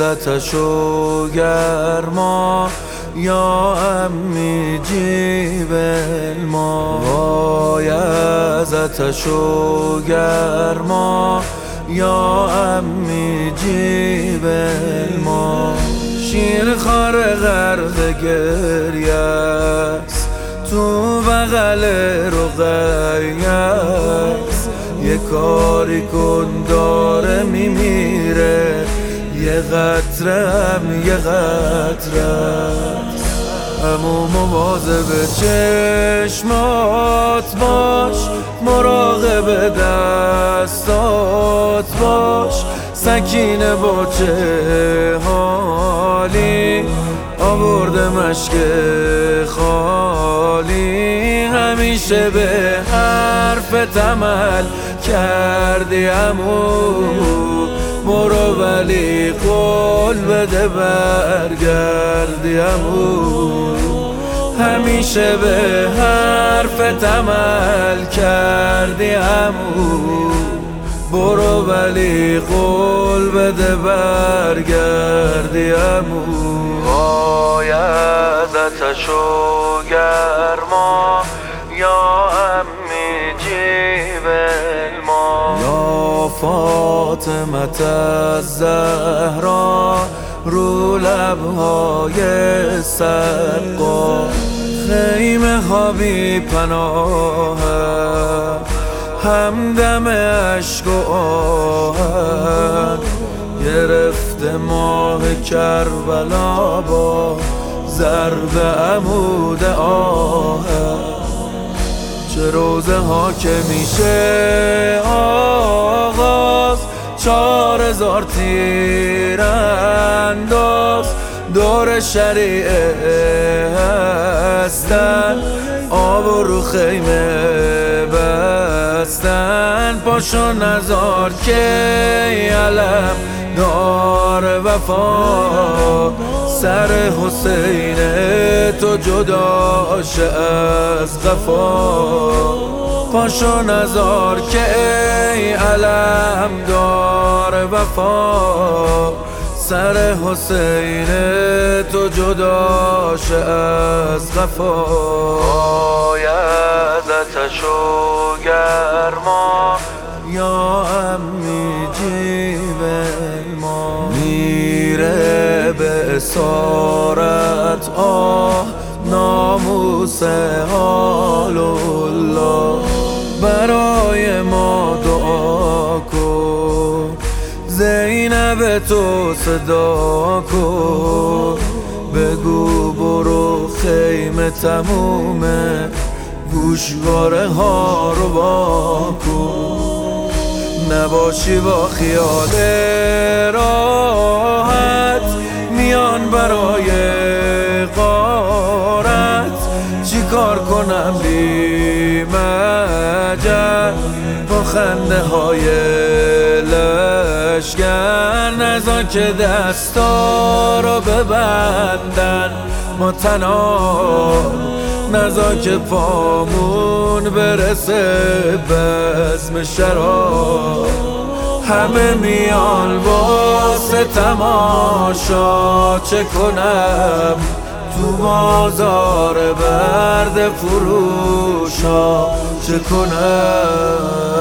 آتش و گرما یا عمی جیب الما. وای از آتش و گرما یا عمی جیب الما. شیرخوار غرق گریه است تو بغل رقیه است. یه کاری کن داره میمیره، یه قطره هم یه قطره است. امو مواظب چشمات باش، مراقب دستات باش. سکینه با چه حالی آورده مشک خالی. همیشه به حرفت عمل کردی عمو، برو ولی قول بده برگردی عمو. همیشه به حرفت عمل کردی عمو، برو ولی قول بده برگردی عمو. وای از آتش و گرما یا عمی جیب الما. یا فاطمه الزهرا رو لبهای سقا. خیمه ها بی پناه همدم عشق و آهن. گرفته ماه کربلا با ضرب عمود آهن. چه روزه ها که میشه آغاز، 4000 تیر انداز. دور شریعه هستن، آب رو خیمه بستن. پاشو نزار که علم دار وفا، سر حسین تو جدا شه از قفا. پاشو نزار که ای علم دار وفا، سر حسین تو جدا شه از قفا. وای از آتش و گرما یا عمی جیب الما. میره به اسارت آه ناموس حال الله. برای ما دعا کن، زینب تو صدا کن. بگو برو خیمه تمومه، گوشواره ها رو با کن. نباشی با خیال راحت میان برای غارت. چی کار کنم بی مجل با خنده های لشگر. نزا که دستا رو ببندن ما تنها، نزا که پامون برسه بزم شراب. همه میان واسه تماشا، چه کنم تو بازار برد فروشا، چه کنم.